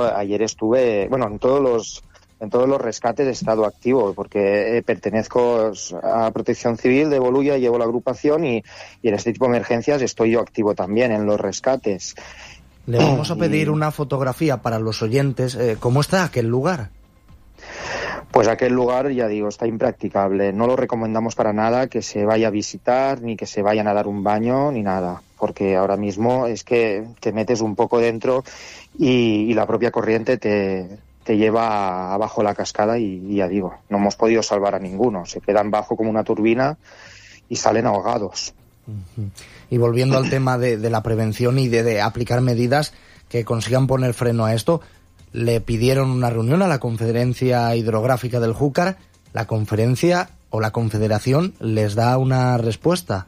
ayer estuve, bueno, en todos los rescates he estado activo, porque pertenezco a Protección Civil de Bolulla, llevo la agrupación y en este tipo de emergencias estoy yo activo también en los rescates. Le vamos a pedir una fotografía para los oyentes. ¿Cómo está aquel lugar? Pues aquel lugar, ya digo, está impracticable. No lo recomendamos para nada que se vaya a visitar, ni que se vayan a dar un baño, ni nada. Porque ahora mismo es que te metes un poco dentro y la propia corriente te lleva abajo la cascada y ya digo, no hemos podido salvar a ninguno. Se quedan bajo como una turbina y salen ahogados. Y volviendo al tema de la prevención y de aplicar medidas que consigan poner freno a esto, le pidieron una reunión a la Conferencia Hidrográfica del Júcar. ¿La conferencia o la confederación les da una respuesta?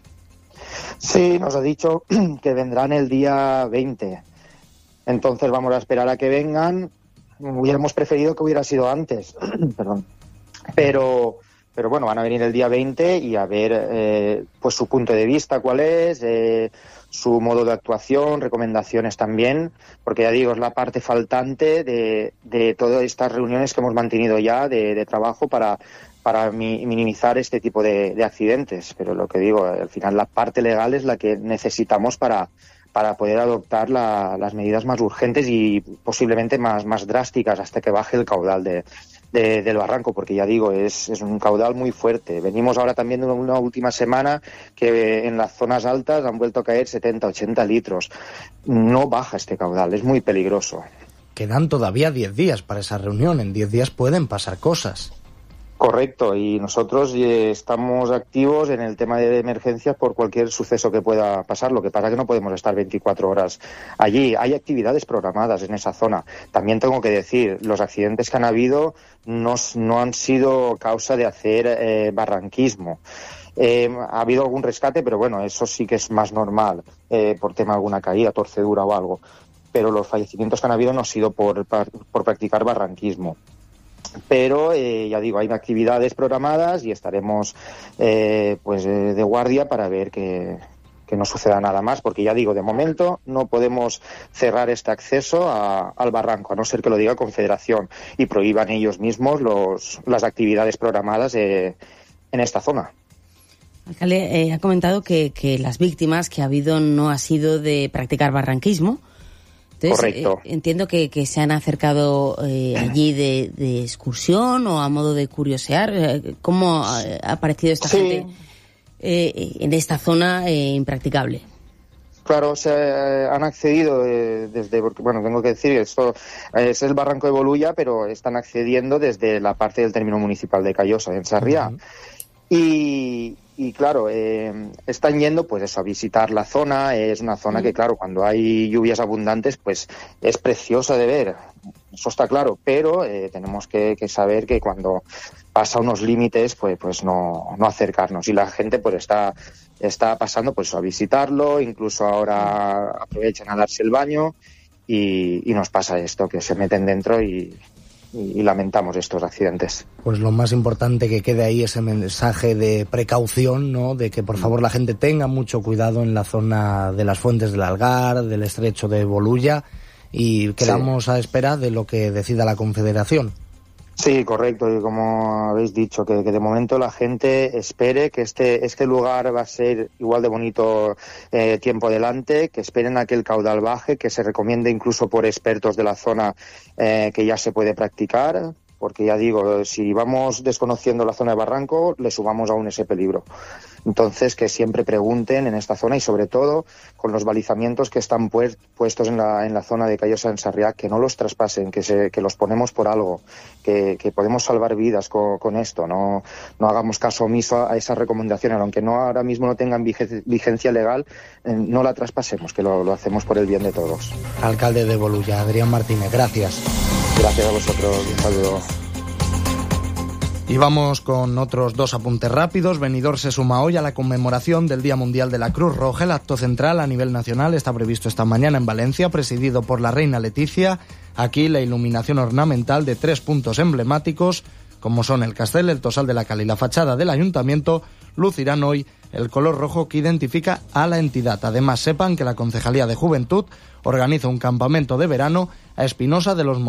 Sí, nos ha dicho que vendrán el día 20. Entonces vamos a esperar a que vengan. Hubiéramos preferido que hubiera sido antes, perdón. Pero bueno, van a venir el día 20 y a ver pues su punto de vista cuál es, su modo de actuación, recomendaciones también, porque ya digo, es la parte faltante de todas estas reuniones que hemos mantenido ya de trabajo para minimizar este tipo de accidentes. Pero lo que digo, al final la parte legal es la que necesitamos para poder adoptar las medidas más urgentes y posiblemente más drásticas hasta que baje el caudal del barranco, porque ya digo, es un caudal muy fuerte. Venimos ahora también de una última semana que en las zonas altas han vuelto a caer 70, 80 litros. No baja este caudal, es muy peligroso. Quedan todavía 10 días para esa reunión, en 10 días pueden pasar cosas. Correcto, y nosotros estamos activos en el tema de emergencias por cualquier suceso que pueda pasar. Lo que pasa es que no podemos estar 24 horas allí. Hay actividades programadas en esa zona. También tengo que decir, los accidentes que han habido no han sido causa de hacer barranquismo. Ha habido algún rescate, pero bueno, eso sí que es más normal, por tema de alguna caída, torcedura o algo. Pero los fallecimientos que han habido no han sido por practicar barranquismo. Pero ya digo, hay actividades programadas y estaremos de guardia para ver que no suceda nada más, porque ya digo, de momento no podemos cerrar este acceso al barranco, a no ser que lo diga Confederación y prohíban ellos mismos las actividades programadas en esta zona. Alcalde, ha comentado que las víctimas que ha habido no ha sido de practicar barranquismo. Entonces, correcto. Entiendo que se han acercado allí de excursión o a modo de curiosear. ¿Cómo ha aparecido esta gente en esta zona impracticable? Claro, han accedido porque tengo que decir, esto es el barranco de Bolulla, pero están accediendo desde la parte del término municipal de Callosa, en Sarriá. Uh-huh. Y claro, están yendo pues eso, a visitar la zona. Es una zona que, claro, cuando hay lluvias abundantes, pues es preciosa de ver, eso está claro, pero tenemos que saber que cuando pasa unos límites, pues no acercarnos. Y la gente pues está pasando pues a visitarlo, incluso ahora aprovechan a darse el baño y nos pasa esto, que se meten dentro y lamentamos estos accidentes. Pues lo más importante que quede ahí ese mensaje de precaución, ¿no? De que por favor la gente tenga mucho cuidado en la zona de las Fuentes del Algar, del estrecho de Bolulla, y quedamos a espera de lo que decida la Confederación. Sí, correcto, y como habéis dicho, que de momento la gente espere que este lugar va a ser igual de bonito tiempo adelante, que esperen a que el caudal baje, que se recomiende incluso por expertos de la zona que ya se puede practicar, porque ya digo, si vamos desconociendo la zona de barranco, le sumamos aún ese peligro. Entonces, que siempre pregunten en esta zona y sobre todo con los balizamientos que están puestos en la zona de Callosa en Sarriá, que no los traspasen, que los ponemos por algo, que podemos salvar vidas con esto. No hagamos caso omiso a esas recomendaciones, aunque ahora mismo no tengan vigencia legal, no la traspasemos, que lo hacemos por el bien de todos. Alcalde de Bolulla, Adrián Martínez, gracias. Gracias a vosotros, un saludo. Y vamos con otros dos apuntes rápidos. Benidorm se suma hoy a la conmemoración del Día Mundial de la Cruz Roja. El acto central a nivel nacional está previsto esta mañana en Valencia, presidido por la reina Leticia. Aquí la iluminación ornamental de 3 puntos emblemáticos, como son el Castell, el Tosal de la Cal y la fachada del Ayuntamiento, lucirán hoy el color rojo que identifica a la entidad. Además, sepan que la Concejalía de Juventud organiza un campamento de verano a Espinosa de los